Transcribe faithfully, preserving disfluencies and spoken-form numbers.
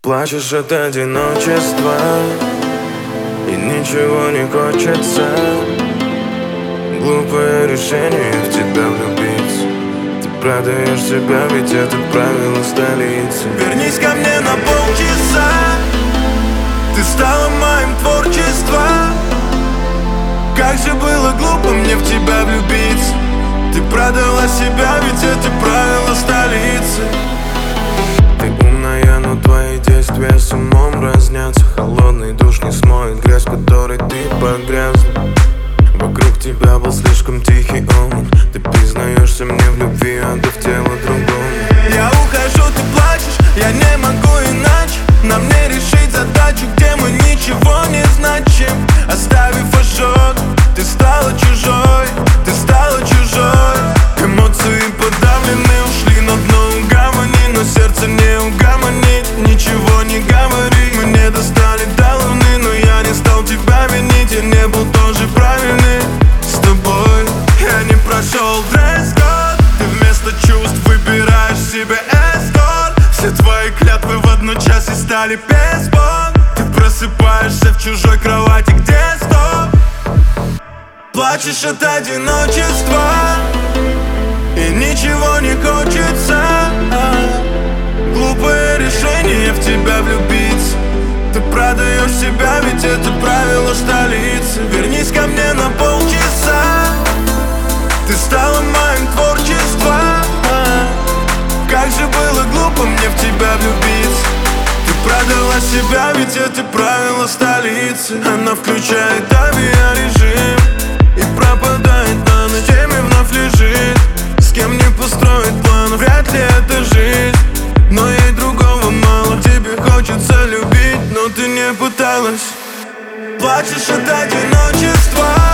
Плачешь от одиночества, и ничего не хочется. Глупое решение в тебя влюбиться. Ты продаешь себя, ведь это правило столицы. Вернись ко мне на полчаса. Ты стала моим творчеством. Как же было глупо мне в тебя влюбиться. Ты продала себя, ведь это правило столицы. Ты умная, но твои действия с умом разнятся. Холодный душ не смоет грязь, в которой ты погрязла. Вокруг тебя был слишком тихий омут. Ты признаешься мне в любви, отдав тело другому. Я ухожу, ты плачешь, я не могу иначе. Нам не решить задачу, где мы ничего не значим. Оставив ожог, ты стала чужой. Ты стала чужой. Эмоции подавлены, ушли на дно гавани. Но сердце не угомонит, ничего не говори. Мы не достали до луны, но я не стал тебя винить. Я не был тоже правильный с тобой. Я не прошел дресс-код. Ты вместо чувств выбираешь себе эскорт. Все твои клятвы в одну час и стали бейсбол. Ты просыпаешься в чужой кровати, где стоп. Плачешь от одиночества, и ничего не хочется. Глупое решение в тебя влюбиться. Ты продаешь себя, ведь это правило столицы. Вернись ко мне на полчаса. Ты стала моим творчеством. Как же было глупо мне в тебя влюбиться. Ты продала себя, ведь это правило столицы. Она включает авиарежим и пропадает на ночь. Теме вновь лежит, с кем не построить план. Вряд ли это жизнь, но ей другого мало. Тебе хочется любить, но ты не пыталась. Плачешь от одиночества.